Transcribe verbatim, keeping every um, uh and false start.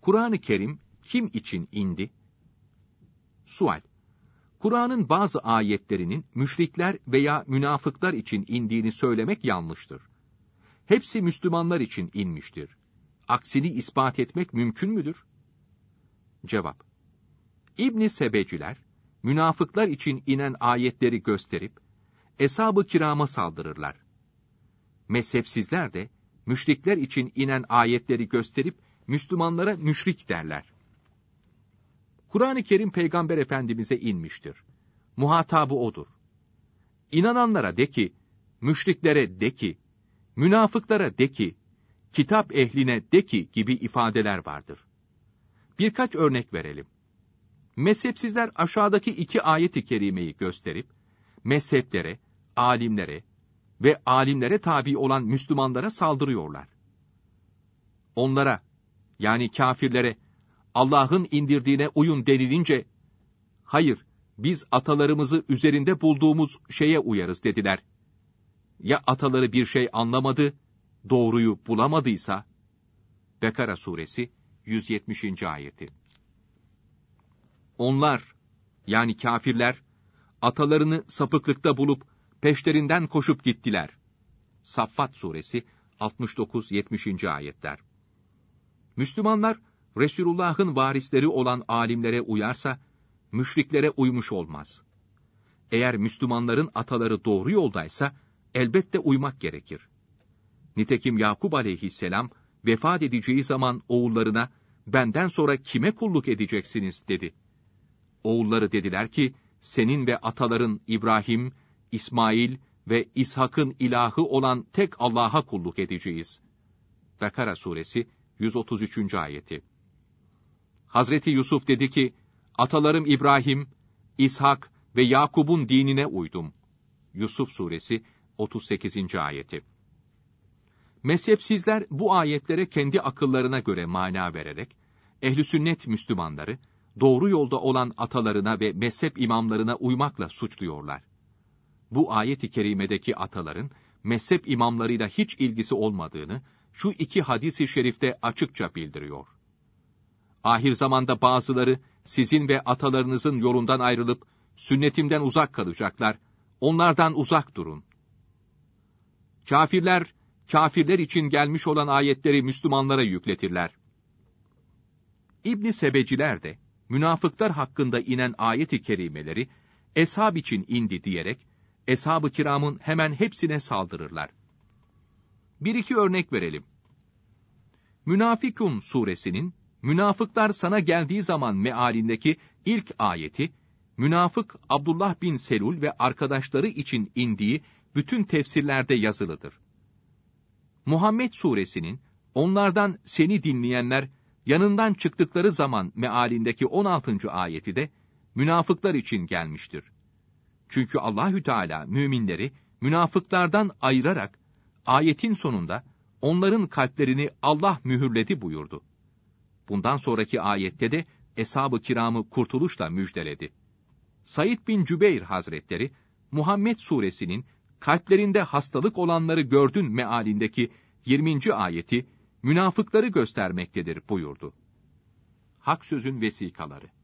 Kur'an-ı Kerim kim için indi? Sual: Kur'an'ın bazı ayetlerinin müşrikler veya münafıklar için indiğini söylemek yanlıştır. Hepsi Müslümanlar için inmiştir. Aksini ispat etmek mümkün müdür? Cevap: İbn-i Sebeciler, münafıklar için inen ayetleri gösterip, Eshab-ı Kiram'a saldırırlar. Mezhepsizler de, müşrikler için inen ayetleri gösterip, Müslümanlara müşrik derler. Kur'an-ı Kerim Peygamber Efendimiz'e inmiştir. Muhatabı odur. İnananlara de ki, müşriklere de ki, münafıklara de ki, kitap ehline de ki gibi ifadeler vardır. Birkaç örnek verelim. Mezhepsizler aşağıdaki iki ayet-i kerimeyi gösterip, mezheplere, alimlere ve alimlere tabi olan Müslümanlara saldırıyorlar. Onlara, yani kafirlere, Allah'ın indirdiğine uyun denilince, hayır, biz atalarımızı üzerinde bulduğumuz şeye uyarız dediler. Ya ataları bir şey anlamadı, doğruyu bulamadıysa? Bekara suresi yüz yetmişinci ayeti. Onlar, yani kafirler, atalarını sapıklıkta bulup peşlerinden koşup gittiler. Saffat suresi altmış dokuz yetmişinci ayetler. Müslümanlar, Resulullah'ın varisleri olan alimlere uyarsa, müşriklere uymuş olmaz. Eğer Müslümanların ataları doğru yoldaysa, elbette uymak gerekir. Nitekim Yakub aleyhisselam, vefat edeceği zaman oğullarına, benden sonra kime kulluk edeceksiniz dedi. Oğulları dediler ki, senin ve ataların İbrahim, İsmail ve İshak'ın ilahı olan tek Allah'a kulluk edeceğiz. Bekara suresi yüz otuz üçüncü ayeti. Hazreti Yusuf dedi ki, atalarım İbrahim, İshak ve Yakub'un dinine uydum. Yusuf suresi otuz sekizinci ayeti. Mezhepsizler bu ayetlere kendi akıllarına göre mana vererek, ehl-i sünnet Müslümanları, doğru yolda olan atalarına ve mezhep imamlarına uymakla suçluyorlar. Bu ayet-i kerimedeki ataların, mezhep imamlarıyla hiç ilgisi olmadığını, şu iki hadis-i şerifte açıkça bildiriyor. Ahir zamanda bazıları, sizin ve atalarınızın yolundan ayrılıp, sünnetimden uzak kalacaklar, onlardan uzak durun. Kafirler, kafirler için gelmiş olan ayetleri Müslümanlara yükletirler. İbn-i Sebeciler de, münafıklar hakkında inen ayet-i kerimeleri, eshab için indi diyerek, Eshab-ı Kiram'ın hemen hepsine saldırırlar. Bir iki örnek verelim. Münafikun suresinin, münafıklar sana geldiği zaman mealindeki ilk ayeti, münafık Abdullah bin Selul ve arkadaşları için indiği bütün tefsirlerde yazılıdır. Muhammed suresinin, onlardan seni dinleyenler, yanından çıktıkları zaman mealindeki on altıncı ayeti de, münafıklar için gelmiştir. Çünkü Allahü Teala müminleri, münafıklardan ayırarak, ayetin sonunda, onların kalplerini Allah mühürledi buyurdu. Bundan sonraki ayette de, Eshab-ı Kiram'ı kurtuluşla müjdeledi. Said bin Cübeyr Hazretleri, Muhammed suresinin, kalplerinde hastalık olanları gördün mealindeki yirminci ayeti, münafıkları göstermektedir buyurdu. Hak Söz'ün vesikaları.